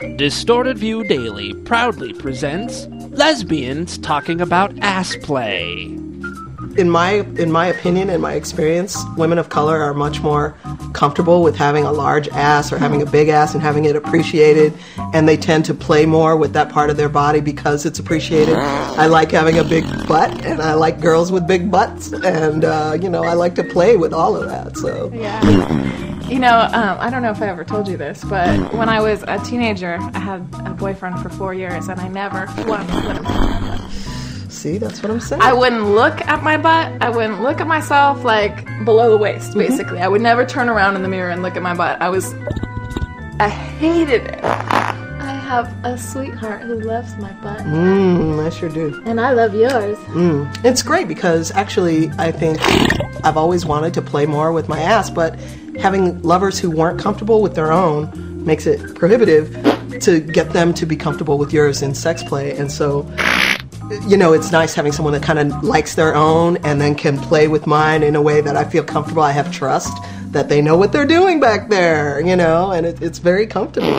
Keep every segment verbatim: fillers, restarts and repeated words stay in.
Distorted View Daily proudly presents Lesbians Talking About Ass Play. In my in my opinion, in my experience, women of color are much more comfortable with having a large ass or having a big ass and having it appreciated, and they tend to play more with that part of their body because it's appreciated. I like having a big butt, and I like girls with big butts, and uh, you know, I like to play with all of that. So yeah. You know, um, I don't know if I ever told you this, but when I was a teenager, I had a boyfriend for four years, and I never once let him touch my butt. See, that's what I'm saying. I wouldn't look at my butt. I wouldn't look at myself, like, below the waist, basically. Mm-hmm. I would never turn around in the mirror and look at my butt. I was... I hated it. I have a sweetheart who loves my butt. Mmm, I sure do. And I love yours. Mm. It's great because, actually, I think I've always wanted to play more with my ass, but having lovers who weren't comfortable with their own makes it prohibitive to get them to be comfortable with yours in sex play. And so... you know, it's nice having someone that kind of likes their own and then can play with mine in a way that I feel comfortable. I have trust that they know what they're doing back there, you know, and it, it's very comfortable.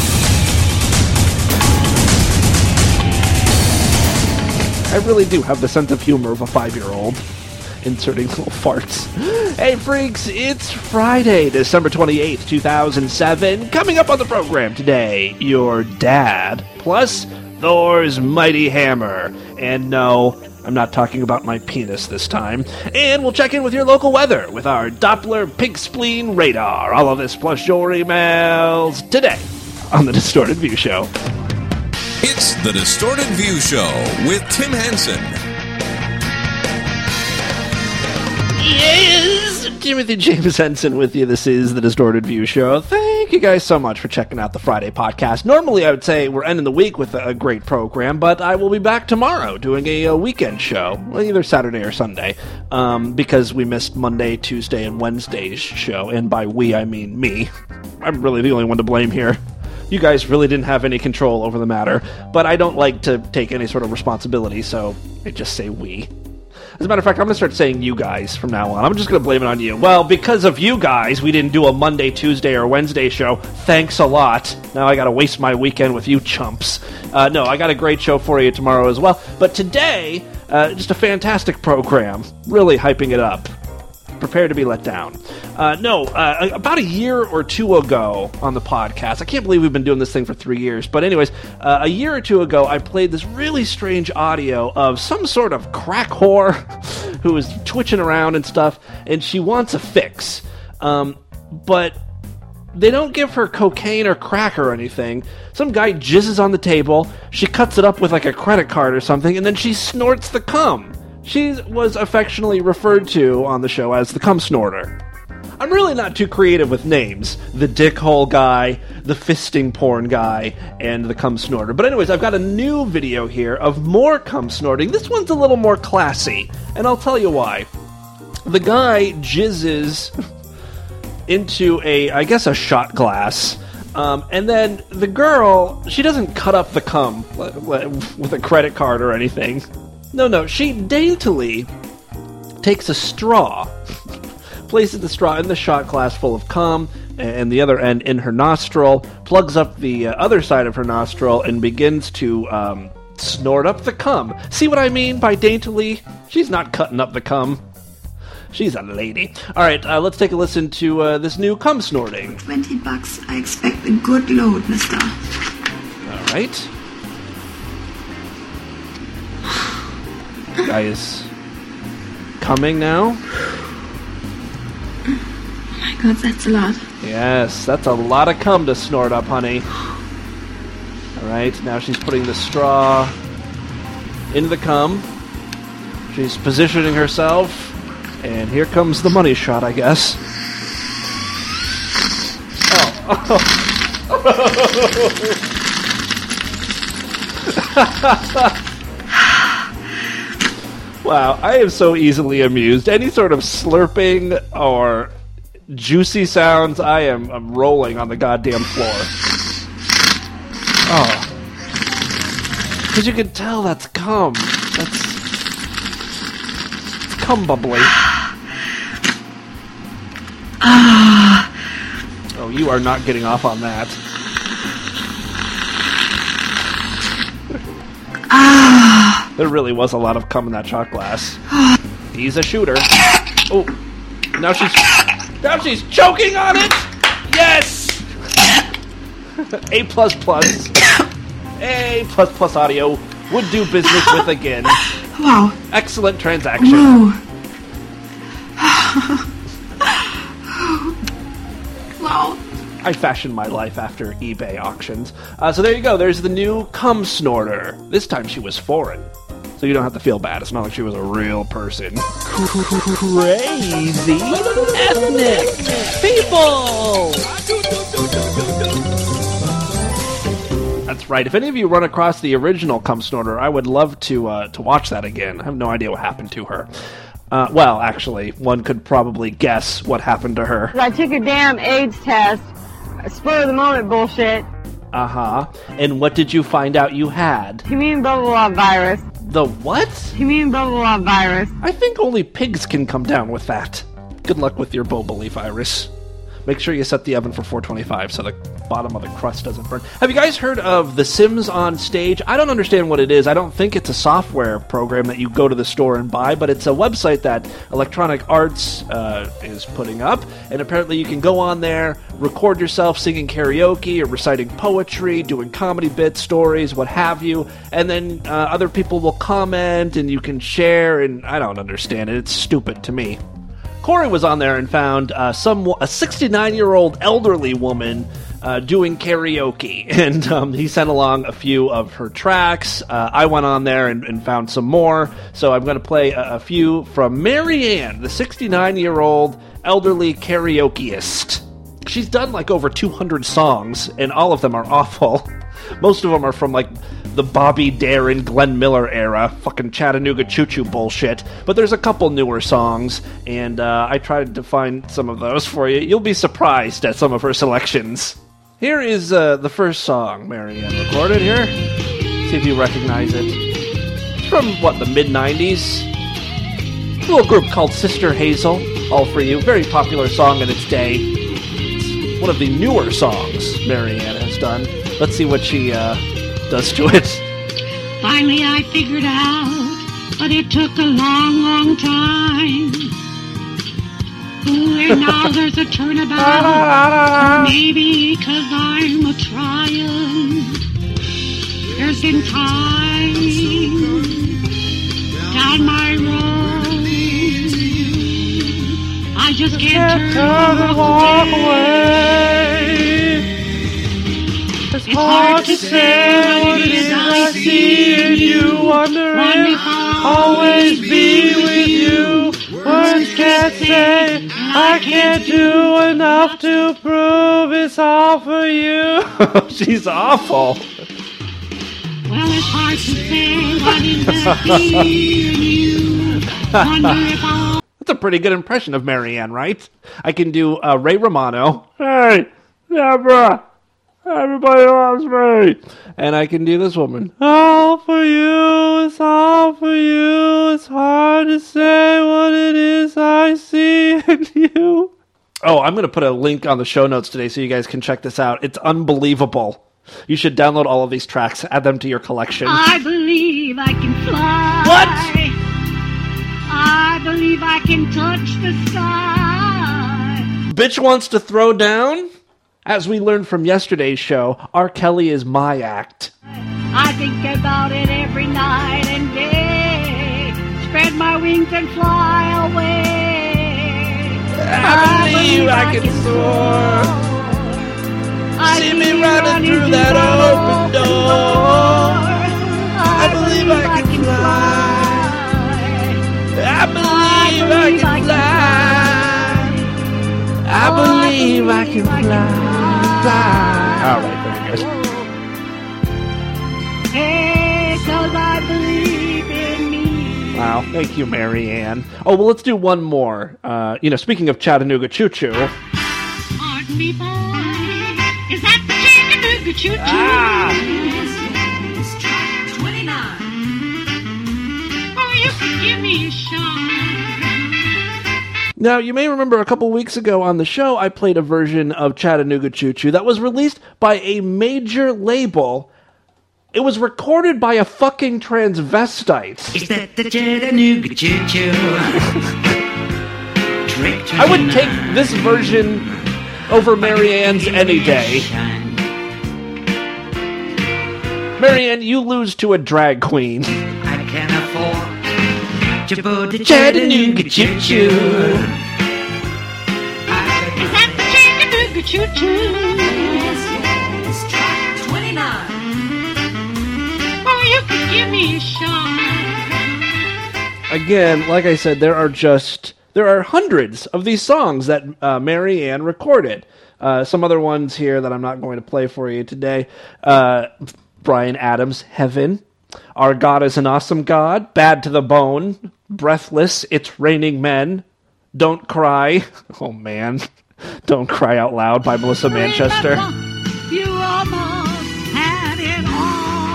I really do have the sense of humor of a five-year-old, inserting little farts. Hey, freaks, it's Friday, December twenty-eighth, two thousand seven. Coming up on the program today, your dad, plus... Thor's mighty hammer. And no, I'm not talking about my penis this time. And we'll check in with your local weather with our Doppler pig spleen radar. All of this plus your emails today on The Distorted View Show. It's The Distorted View Show with Tim Henson. Yes! Timothy James Henson with you. This is The Distorted View Show. Thank you guys so much for checking out the Friday podcast. Normally, I would say we're ending the week with a great program, but I will be back tomorrow doing a, a weekend show, either Saturday or Sunday, um, because we missed Monday, Tuesday, and Wednesday's show, and by we, I mean me. I'm really the only one to blame here. You guys really didn't have any control over the matter, but I don't like to take any sort of responsibility, so I just say we. As a matter of fact, I'm going to start saying you guys from now on. I'm just going to blame it on you. Well, because of you guys, we didn't do a Monday, Tuesday, or Wednesday show. Thanks a lot. Now I got to waste my weekend with you chumps. Uh, no, I got a great show for you tomorrow as well. But today, uh, just a fantastic program. Really hyping it up. Prepare to be let down. Uh, no, uh, about a year or two ago on the podcast, I can't believe we've been doing this thing for three years, but anyways, uh, a year or two ago, I played this really strange audio of some sort of crack whore who was twitching around and stuff, and she wants a fix. Um, but they don't give her cocaine or crack or anything. Some guy jizzes on the table, she cuts it up with like a credit card or something, and then she snorts the cum. She was affectionately referred to on the show as the cum snorter. I'm really not too creative with names. The dickhole guy, the fisting porn guy, and the cum snorter. But anyways, I've got a new video here of more cum snorting. This one's a little more classy, and I'll tell you why. The guy jizzes into a, I guess, a shot glass. Um, and then the girl, she doesn't cut up the cum with a credit card or anything. No, no, she daintily takes a straw, places the straw in the shot glass full of cum, and the other end in her nostril, plugs up the uh, other side of her nostril, and begins to um, snort up the cum. See what I mean by daintily? She's not cutting up the cum. She's a lady. All right, uh, let's take a listen to uh, this new cum snorting. Twenty bucks. I expect a good load, mister. All right. Guy is coming now. Oh my god, that's a lot. Yes, that's a lot of cum to snort up, honey. Alright, now she's putting the straw into the cum. She's positioning herself. And here comes the money shot, I guess. Oh. Wow, I am so easily amused. Any sort of slurping or juicy sounds, I am I'm rolling on the goddamn floor. Oh. Because you can tell that's cum. That's... It's cum bubbly. Oh, you are not getting off on that. Ah. There really was a lot of cum in that shot glass. He's a shooter. Oh, now she's now she's choking on it. Yes. A plus plus. A plus plus audio would do business with again. Wow. Excellent transaction. Whoa. Wow. I fashioned my life after eBay auctions. Uh, so there you go. There's the new cum snorter. This time she was foreign. So you don't have to feel bad. It's not like she was a real person. Crazy ethnic people! That's right. If any of you run across the original cum snorter, I would love to uh, to watch that again. I have no idea what happened to her. Uh, well, actually, one could probably guess what happened to her. I took a damn AIDS test. Spur of the moment bullshit. Uh-huh. And what did you find out you had? Human bubble virus. The what? Human bubble virus. I think only pigs can come down with that. Good luck with your Boboli virus. Make sure you set the oven for four twenty-five so the bottom of the crust doesn't burn. Have you guys heard of The Sims on Stage? I don't understand what it is. I don't think it's a software program that you go to the store and buy, but it's a website that Electronic Arts uh, is putting up, and apparently you can go on there, record yourself singing karaoke or reciting poetry, doing comedy bits, stories, what have you, and then uh, other people will comment and you can share, and I don't understand it. It's stupid to me. Corey was on there and found uh, some a sixty-nine-year-old elderly woman uh, doing karaoke, and um, he sent along a few of her tracks. Uh, I went on there and, and found some more, so I'm going to play a, a few from Marianne, the sixty-nine-year-old elderly karaokeist. She's done like over two hundred songs, and all of them are awful. Most of them are from like the Bobby Darin, Glenn Miller era, fucking Chattanooga choo-choo bullshit. But there's a couple newer songs, and uh, I tried to find some of those for you. You'll be surprised at some of her selections. Here is uh, the first song Marianne recorded here. See if you recognize it. It's from, what, the mid nineties? A little group called Sister Hazel, All For You. Very popular song in its day. It's one of the newer songs Marianne has done. Let's see what she uh, does to it. Finally I figured out, but it took a long, long time. Ooh, and now there's a turnabout, or maybe because I'm a trying. There's been time down my road. I just can't turn and walk away. It's hard to say what it is I see in you. Wonder if I'll always be with you. Words can't say, I can't do enough to prove it's all for you. She's awful. Well, it's hard to say what it is I see in you. Wonder if I'll... That's a pretty good impression of Marianne, right? I can do uh, Ray Romano. Hey, Deborah. Everybody loves me. And I can do this woman. All for you, it's all for you. It's hard to say what it is I see in you. Oh, I'm going to put a link on the show notes today so you guys can check this out. It's unbelievable. You should download all of these tracks, add them to your collection. I believe I can fly. What? I believe I can touch the sky. Bitch wants to throw down? As we learned from yesterday's show, R. Kelly is my act. I think about it every night and day. Spread my wings and fly away. I believe I can soar. I See me running through that open door. I believe I can fly. I believe I can fly. I believe I can fly. All right, very good. Hey, 'cause I believe in me. Wow, thank you, Marianne. Oh, well, let's do one more. Uh, you know, speaking of Chattanooga Choo Choo. Pardon me, boy. Is that the Chattanooga Choo Choo? Ah! twenty-nine. Oh, you could give me a shot. Now, you may remember a couple weeks ago on the show, I played a version of Chattanooga Choo Choo that was released by a major label It was recorded by a fucking transvestite. Is that the Chattanooga Choo-Choo? I would take this version over Marianne's any day. Marianne, you lose to a drag queen. I can afford to put the Chattanooga Choo-Choo. Is that the Chattanooga Choo-Choo? Yes, yes. Track twenty-nine. Oh, you could give me a shot. Again, like I said, there are just... There are hundreds of these songs that uh, Marianne recorded. Uh, some other ones here that I'm not going to play for you today. Uh, Bryan Adams, Heaven. Our God is an Awesome God. Bad to the Bone. Breathless. It's Raining Men. Don't Cry. Oh, man. Don't Cry Out Loud by Melissa Manchester. You almost had it all.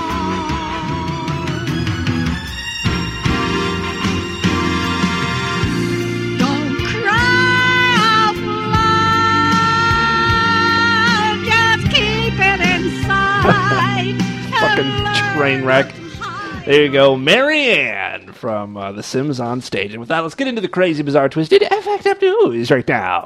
Don't cry out loud. Just keep it inside. Fucking train wreck. There you go, Marianne from uh, The Sims on Stage. And with that, let's get into the crazy, bizarre, twisted, F X M news right now.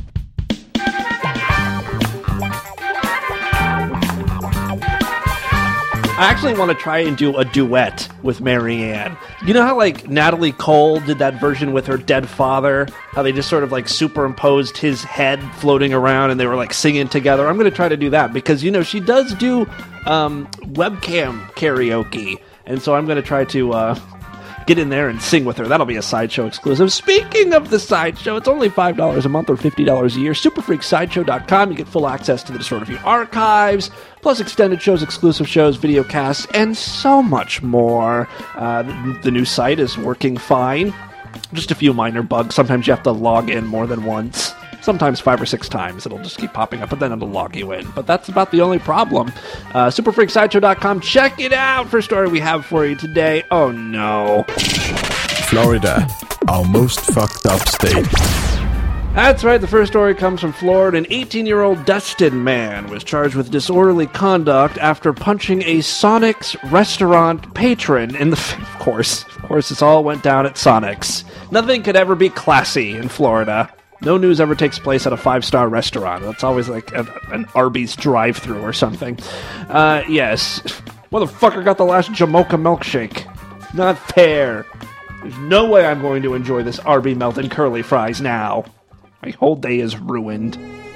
I actually want to try and do a duet with Marianne. You know how, like, Natalie Cole did that version with her dead father? How they just sort of, like, superimposed his head floating around and they were, like, singing together? I'm going to try to do that because, you know, she does do um, webcam karaoke. And so I'm going to try to uh, get in there and sing with her. That'll be a Sideshow exclusive. Speaking of the Sideshow, it's only five dollars a month or fifty dollars a year. super freak sideshow dot com. You get full access to the Distorted View archives, plus extended shows, exclusive shows, video casts, and so much more. Uh, the, the new site is working fine. Just a few minor bugs. Sometimes you have to log in more than once. Sometimes five or six times. It'll just keep popping up, but then it'll log you in. But that's about the only problem. Uh, super freak sideshow dot com. Check it out. First story we have for you today. Oh, no. Florida, our most fucked up state. That's right. The first story comes from Florida. An eighteen-year-old Dustin man was charged with disorderly conduct after punching a Sonic's restaurant patron in the... F- of course. Of course, this all went down at Sonic's. Nothing could ever be classy in Florida. No news ever takes place at a five-star restaurant. That's always like a, an Arby's drive-thru or something. Uh, yes. Motherfucker got the last Jamocha milkshake. Not fair. There's no way I'm going to enjoy this Arby melted curly fries now. My whole day is ruined.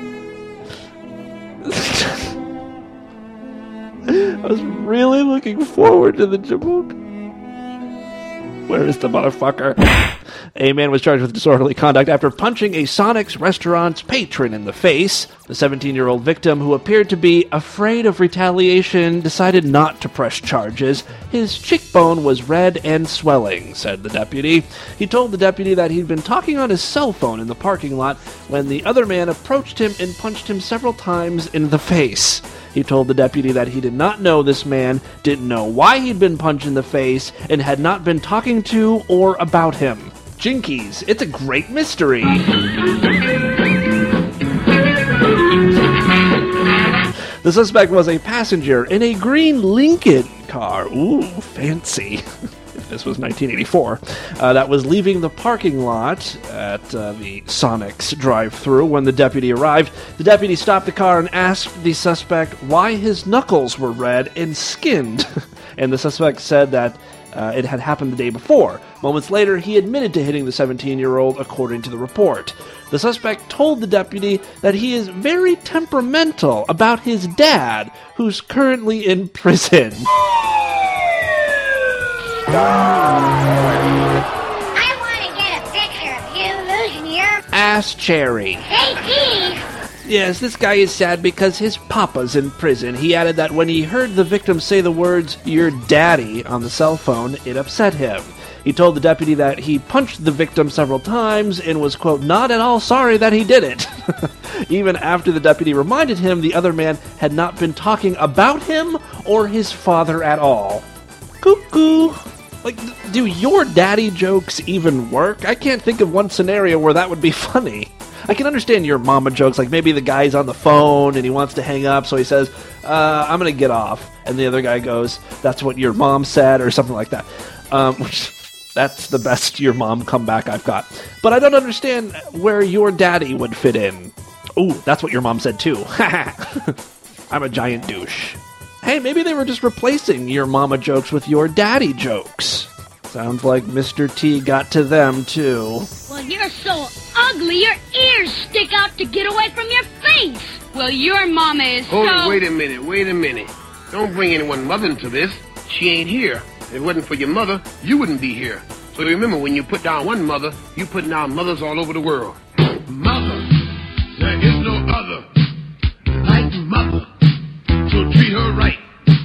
I was really looking forward to the Jamocha. Where is the motherfucker? A man was charged with disorderly conduct after punching a Sonic's restaurant's patron in the face. The seventeen-year-old victim, who appeared to be afraid of retaliation, decided not to press charges. His cheekbone was red and swelling, said the deputy. He told the deputy that he'd been talking on his cell phone in the parking lot when the other man approached him and punched him several times in the face. He told the deputy that he did not know this man, didn't know why he'd been punched in the face, and had not been talking to or about him. Jinkies, it's a great mystery. The suspect was a passenger in a green Lincoln car. Ooh, fancy. If this was nineteen eighty-four. Uh, that was leaving the parking lot at uh, the Sonic's drive-thru when the deputy arrived. The deputy stopped the car and asked the suspect why his knuckles were red and skinned. And the suspect said that Uh, it had happened the day before. Moments later, he admitted to hitting the seventeen-year-old, according to the report. The suspect told the deputy that he is very temperamental about his dad, who's currently in prison. I want to get a picture of you losing your Ass cherry. Hey, Keith! Yes, this guy is sad because his papa's in prison. He added that when he heard the victim say the words, "your daddy," on the cell phone, it upset him. He told the deputy that he punched the victim several times and was, quote, not at all sorry that he did it. Even after the deputy reminded him the other man had not been talking about him or his father at all. Cuckoo. Like, do your daddy jokes even work? I can't think of one scenario where that would be funny. I can understand your mama jokes, like maybe the guy's on the phone and he wants to hang up, so he says, uh, I'm going to get off. And the other guy goes, that's what your mom said, or something like that. Um, which, that's the best your mom comeback I've got. But I don't understand where your daddy would fit in. Ooh, that's what your mom said too. I'm a giant douche. Hey, maybe they were just replacing your mama jokes with your daddy jokes. Sounds like Mister T got to them, too. Well, you're so ugly, your ears stick out to get away from your face. Well, your mama is Hold so... it, wait a minute, wait a minute. Don't bring anyone's mother into this. She ain't here. If it wasn't for your mother, you wouldn't be here. So remember, when you put down one mother, you put down mothers all over the world. Mother, there is no other like mother. So treat her right.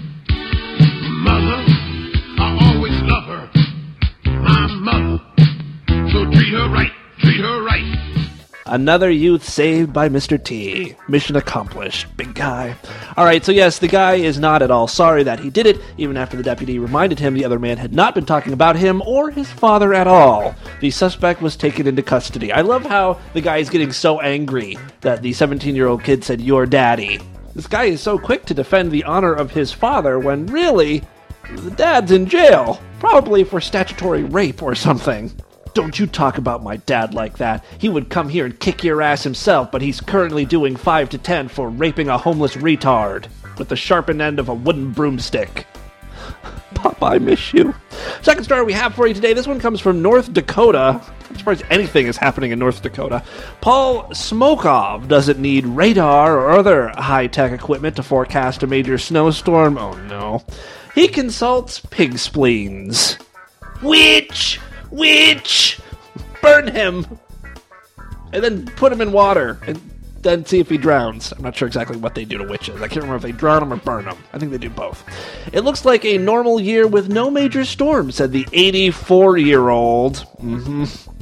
Mother, I always love her. My mother. So treat her right. Treat her right. Another youth saved by Mister T. Mission accomplished. Big guy. Alright, so yes, the guy is not at all sorry that he did it, even after the deputy reminded him the other man had not been talking about him or his father at all. The suspect was taken into custody. I love how the guy is getting so angry that the seventeen-year-old kid said, your daddy. This guy is so quick to defend the honor of his father when really, the dad's in jail. Probably for statutory rape or something. Don't you talk about my dad like that. He would come here and kick your ass himself, but he's currently doing five to ten for raping a homeless retard with the sharpened end of a wooden broomstick. Papa, I miss you. Second story we have for you today. This one comes from North Dakota. I'm surprised anything is happening in North Dakota. Paul Smokov doesn't need radar or other high-tech equipment to forecast a major snowstorm. Oh no. He consults pig spleens. Witch! Witch! Burn him! And then put him in water, and then see if he drowns. I'm not sure exactly what they do to witches. I can't remember if they drown them or burn them. I think they do both. It looks like a normal year with no major storm, said the eighty-four-year-old. Mm-hmm.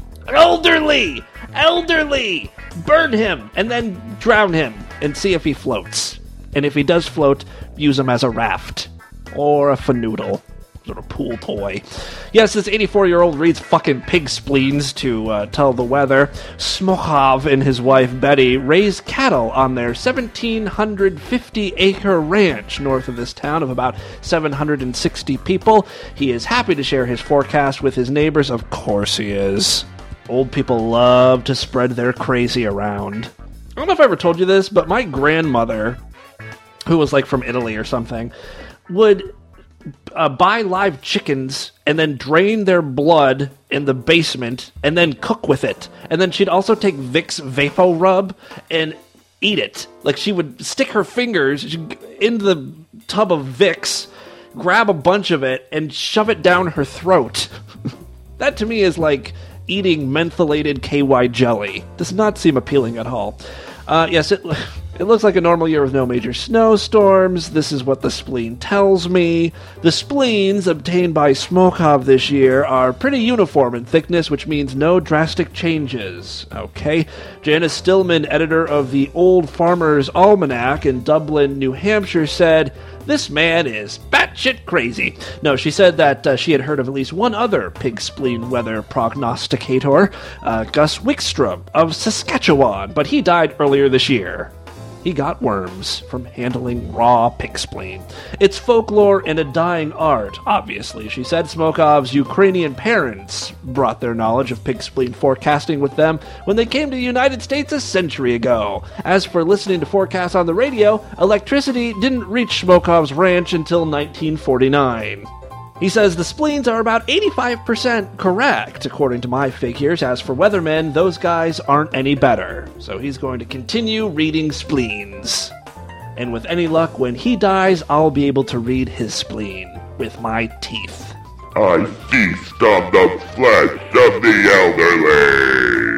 Elderly! Elderly! Burn him, and then drown him, and see if he floats. And if he does float, use him as a raft. Or a fanoodle. Sort of pool toy. Yes, this eighty-four-year-old reads fucking pig spleens to uh, tell the weather. Smokov and his wife Betty raise cattle on their one thousand seven hundred fifty acre ranch north of this town of about seven hundred sixty people. He is happy to share his forecast with his neighbors. Of course he is. Old people love to spread their crazy around. I don't know if I ever told you this, but my grandmother, who was like from Italy or something, would Uh, buy live chickens and then drain their blood in the basement and then cook with it. And then she'd also take Vicks Vapo Rub and eat it. Like she would stick her fingers into the tub of Vicks, grab a bunch of it, and shove it down her throat. That to me is like eating mentholated K Y jelly. Does not seem appealing at all. Uh, yes, it... It looks like a normal year with no major snowstorms. This is what the spleen tells me. The spleens obtained by Smokov this year are pretty uniform in thickness, which means no drastic changes. Okay. Janice Stillman, editor of the Old Farmer's Almanac in Dublin, New Hampshire, said, "This man is batshit crazy." No, she said that uh, she had heard of at least one other pig spleen weather prognosticator, uh, Gus Wickstrom of Saskatchewan, but he died earlier this year. He got worms from handling raw pig spleen. It's folklore and a dying art, obviously, she said. Smokov's Ukrainian parents brought their knowledge of pig spleen forecasting with them when they came to the United States a century ago. As for listening to forecasts on the radio, electricity didn't reach Smokov's ranch until nineteen forty-nine. He says the spleens are about eighty-five percent correct, according to my figures. As for weathermen, those guys aren't any better. So he's going to continue reading spleens. And with any luck, when he dies, I'll be able to read his spleen with my teeth. I feast on the flesh of the elderly.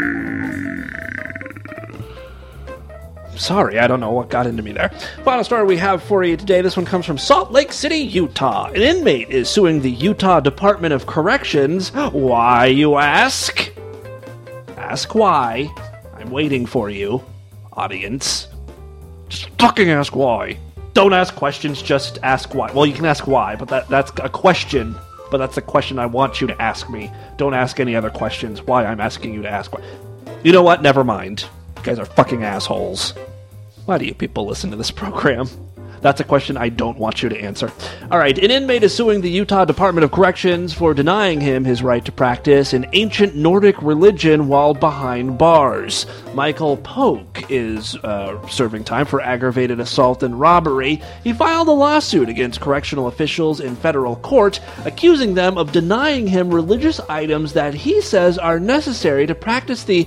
Sorry, I don't know what got into me there. Final story we have for you today. This one comes from Salt Lake City, Utah. An inmate is suing the Utah Department of Corrections. Why, you ask? Ask why. I'm waiting for you, audience. Just fucking ask why. Don't ask questions, just ask why. Well, you can ask why, but that, that's a question. But that's a question I want you to ask me. Don't ask any other questions. Why I'm asking you to ask why. You know what? Never mind. You guys are fucking assholes. Why do you people listen to this program? That's a question I don't want you to answer. All right, an inmate is suing the Utah Department of Corrections for denying him his right to practice an ancient Nordic religion while behind bars. Michael Polk is uh, serving time for aggravated assault and robbery. He filed a lawsuit against correctional officials in federal court, accusing them of denying him religious items that he says are necessary to practice the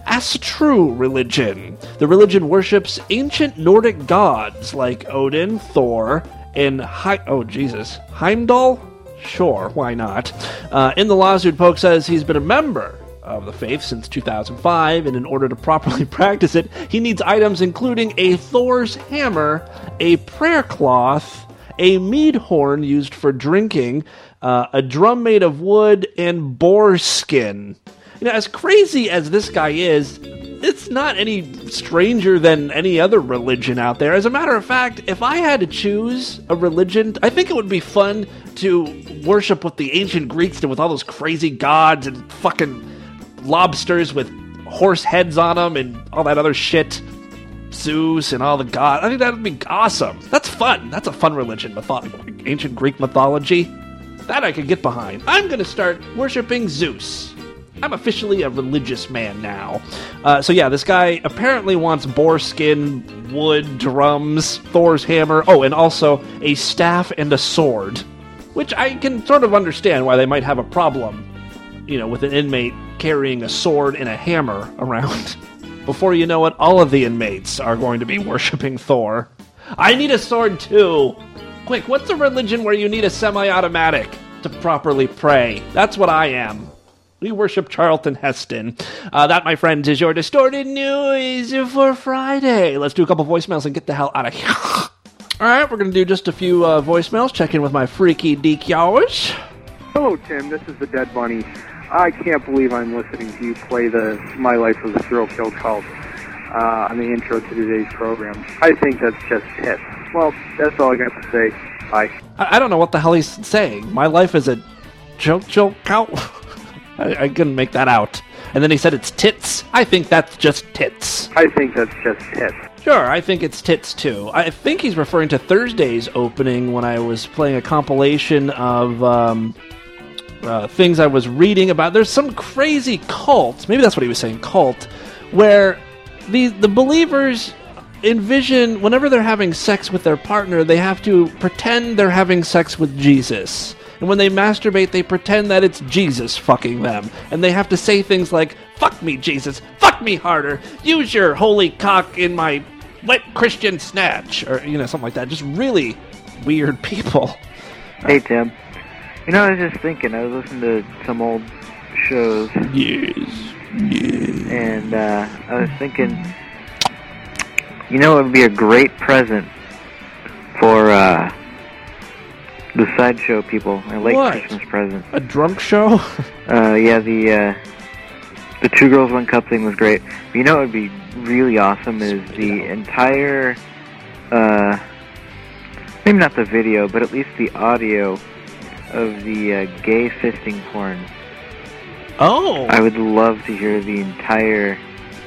Astru religion. The religion worships ancient Nordic gods like Odin, Thor, and He- oh Jesus, Heimdall? Sure, why not? Uh, in the lawsuit, Polk says he's been a member of the faith since two thousand five, and in order to properly practice it, he needs items including a Thor's hammer, a prayer cloth, a mead horn used for drinking, uh, a drum made of wood, and boar skin. You know, as crazy as this guy is, it's not any stranger than any other religion out there. As a matter of fact, if I had to choose a religion, I think it would be fun to worship what the ancient Greeks did with all those crazy gods and fucking lobsters with horse heads on them and all that other shit. Zeus and all the gods. I think that would be awesome. That's fun. That's a fun religion. Mytho- ancient Greek mythology. That I could get behind. I'm going to start worshiping Zeus. I'm officially a religious man now. Uh, so yeah, this guy apparently wants boar skin, wood, drums, Thor's hammer, oh, and also a staff and a sword. Which I can sort of understand why they might have a problem, you know, with an inmate carrying a sword and a hammer around. Before you know it, all of the inmates are going to be worshipping Thor. I need a sword too! Quick, what's a religion where you need a semi-automatic to properly pray? That's what I am. We worship Charlton Heston. Uh, that, my friends, is your Distorted News for Friday. Let's do a couple voicemails and get the hell out of here. All right, we're going to do just a few uh, voicemails. Check in with my freaky deek yowers. Hello, Tim. This is the Dead Bunny. I can't believe I'm listening to you play the My Life as a Serial Killed Cult uh, on the intro to today's program. I think that's just hits. Well, that's all I got to say. Bye. I, I don't know what the hell he's saying. My life is a joke joke cult. I, I couldn't make that out. And then he said it's tits. I think that's just tits. I think that's just tits. Sure, I think it's tits too. I think he's referring to Thursday's opening when I was playing a compilation of um, uh, things I was reading about. There's some crazy cult, maybe that's what he was saying, cult, where the the believers envision whenever they're having sex with their partner, they have to pretend they're having sex with Jesus. And when they masturbate, they pretend that it's Jesus fucking them. And they have to say things like, fuck me, Jesus, fuck me harder, use your holy cock in my wet Christian snatch, or, you know, something like that. Just really weird people. Hey, Tim. You know, I was just thinking, I was listening to some old shows. Yes, yes. And uh, I was thinking, you know, it would be a great present for, uh... the sideshow people. I like what? Christmas presents. A drunk show? uh, yeah, the uh, the Two Girls One Cup thing was great. But you know what would be really awesome is the entire, uh, maybe not the video, but at least the audio of the uh, gay fisting porn. Oh! I would love to hear the entire,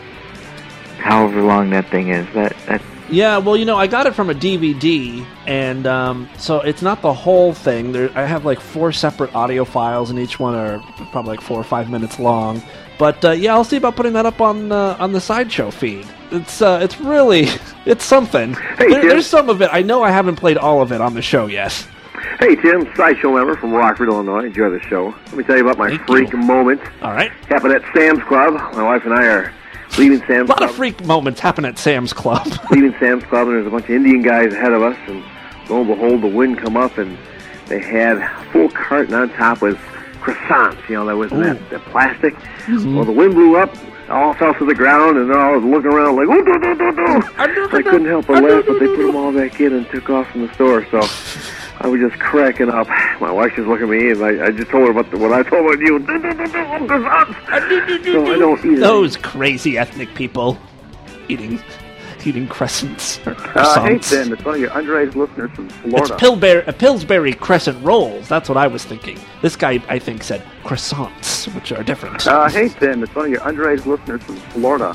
however long that thing is. That that. Yeah, well, you know, I got it from a D V D, and um, so it's not the whole thing. There, I have like four separate audio files, and each one are probably like four or five minutes long. But uh, yeah, I'll see about putting that up on uh, on the Sideshow feed. It's uh, it's really it's something. Hey, there, Tim. there's some of it. I know I haven't played all of it on the show yet. Hey, Tim, Sideshow member from Rockford, Illinois. Enjoy the show. Let me tell you about my Thank freak you. moment. All right. Happened at Sam's Club. My wife and I are leaving Sam's A lot Club. of freak moments happen at Sam's Club. leaving Sam's Club, and there's a bunch of Indian guys ahead of us, and lo and behold, the wind come up, and they had a full carton on top with croissants, you know, that was in that, that plastic. Mm-hmm. Well, the wind blew up, all fell to the ground, and they're all looking around like, oh, do, do, do, do. I couldn't help but laugh, but they put them all back in and took off from the store, so I was just cracking up. My wife just looked at me, and I, I just told her about the, what I told about you. Do, do, do, do, croissants. So I don't eat it. Those crazy ethnic people eating eating crescents or Uh, hey, croissants. Tim, it's one of your underage listeners from Florida. It's Pillsbury, uh, Pillsbury crescent rolls. That's what I was thinking. This guy, I think, said croissants, which are different. Uh, hey, Tim, it's one of your underage listeners from Florida.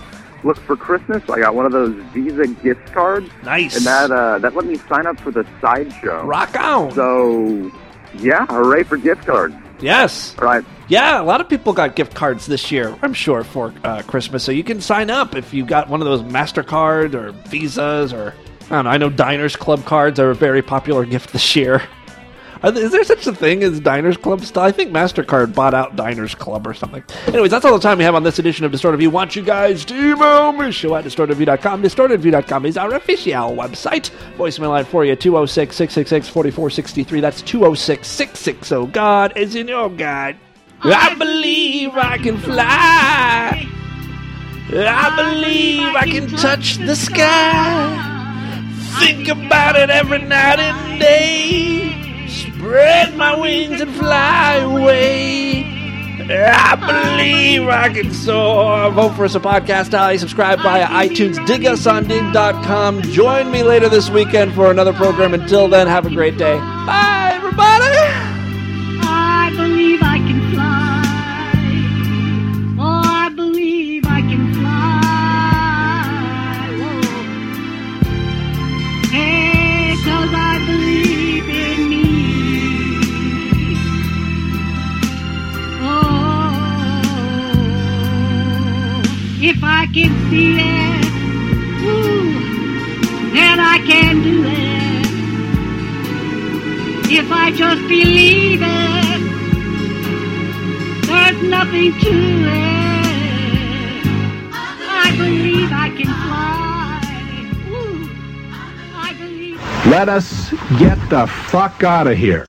look, for Christmas, I got one of those Visa gift cards. Nice. And that uh, that let me sign up for the sideshow. Rock on. So, yeah, hooray for gift cards. Yes. Right. Yeah, a lot of people got gift cards this year, I'm sure, for uh, Christmas. So you can sign up if you got one of those MasterCard or Visas or, I don't know, I know Diners Club cards are a very popular gift this year. Is there such a thing as Diners Club still? I think MasterCard bought out Diners Club or something. Anyways, that's all the time we have on this edition of Distorted View. Want you guys to email me, show at distorted view dot com. distorted view dot com is our official website. Voicemail line for you, two oh six, six six six, four four six three. That's two oh six, six six oh, God is in your God. I believe I can fly. I believe I can touch the sky. Think about it every night and day. Spread my wings and fly away. I believe I can soar. Vote for us a podcast alley. Subscribe via iTunes. Dig us on dig dot com. Join me later this weekend for another program. Until then, have a great day. Bye, everybody. I believe I can fly. Oh, I believe I can fly. Whoa. Hey, 'cause I believe in me. If I can see it, ooh, then I can do it. If I just believe it, there's nothing to it. I believe I can fly. Ooh, I believe. Let us get the fuck out of here.